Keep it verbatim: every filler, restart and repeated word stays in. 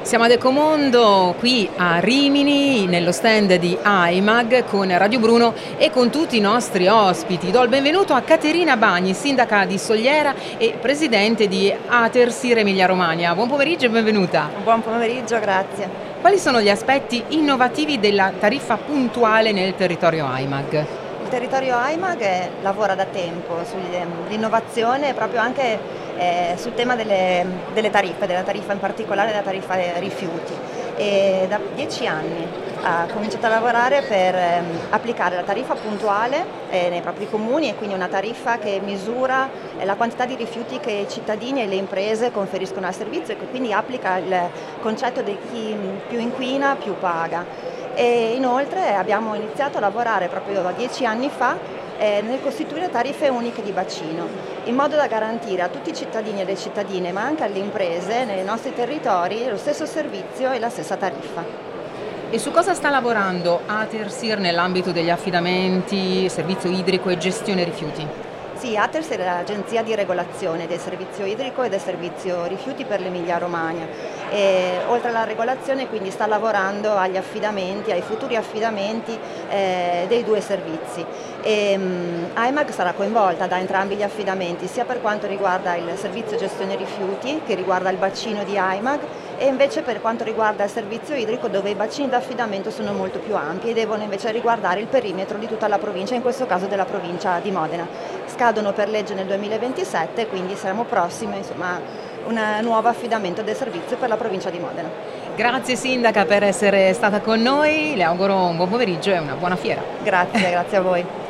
Siamo ad Ecomondo, qui a Rimini, nello stand di AIMAG con Radio Bruno e con tutti i nostri ospiti. Do il benvenuto a Caterina Bagni, sindaca di Sogliera e presidente di Atersir Emilia Romagna. Buon pomeriggio e benvenuta. Buon pomeriggio, grazie. Quali sono gli aspetti innovativi della tariffa puntuale nel territorio AIMAG? Il territorio AIMAG lavora da tempo sull'innovazione proprio anche eh, sul tema delle, delle tariffe, della tariffa in particolare della tariffa rifiuti. E da dieci anni ha cominciato a lavorare per ehm, applicare la tariffa puntuale eh, nei propri comuni, e quindi una tariffa che misura eh, la quantità di rifiuti che i cittadini e le imprese conferiscono al servizio, e che quindi applica il concetto di chi più inquina più paga. E inoltre abbiamo iniziato a lavorare proprio dieci anni fa eh, nel costituire tariffe uniche di bacino, in modo da garantire a tutti i cittadini e le cittadine, ma anche alle imprese nei nostri territori, lo stesso servizio e la stessa tariffa. E su cosa sta lavorando Atersir nell'ambito degli affidamenti, servizio idrico e gestione rifiuti? Sì, Atersir è l'agenzia di regolazione del servizio idrico e del servizio rifiuti per l'Emilia Romagna. E, oltre alla regolazione, quindi sta lavorando agli affidamenti, ai futuri affidamenti eh, dei due servizi. E, um, AIMAG sarà coinvolta da entrambi gli affidamenti, sia per quanto riguarda il servizio gestione rifiuti, che riguarda il bacino di AIMAG, e invece per quanto riguarda il servizio idrico, dove i bacini d'affidamento sono molto più ampi e devono invece riguardare il perimetro di tutta la provincia, in questo caso della provincia di Modena. Scadono per legge nel duemilaventisette, quindi saremo prossimi insomma, a un nuovo affidamento del servizio per la provincia di Modena. Grazie sindaca per essere stata con noi, le auguro un buon pomeriggio e una buona fiera. Grazie, grazie a voi.